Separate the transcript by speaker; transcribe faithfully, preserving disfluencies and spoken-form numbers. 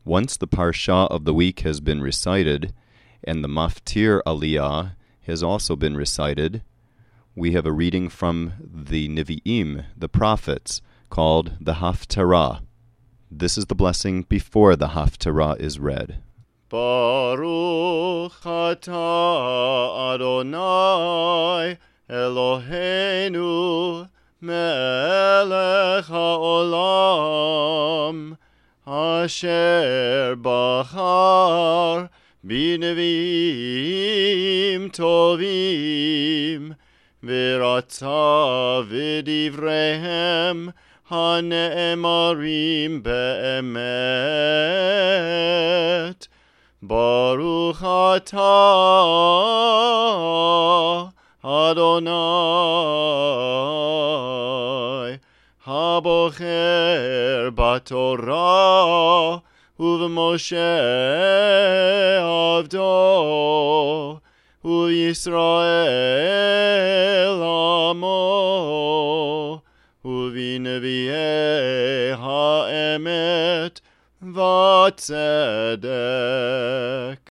Speaker 1: Once the Parsha of the week has been recited, and the Maftir Aliyah has also been recited, we have a reading from the Nevi'im, the prophets, called the Haftarah. This is the blessing before the Haftarah is read.
Speaker 2: Baruch atah Adonai Eloheinu melech haolam asher bachar b'neviim tovim v'ratza v'divrehem hane'emarim be'emet. Baruch atah Adonai habocher batorah u'v'Moshe avdo u'Yisrael amo u'v'nevi'ei ha'emet v'tzedek.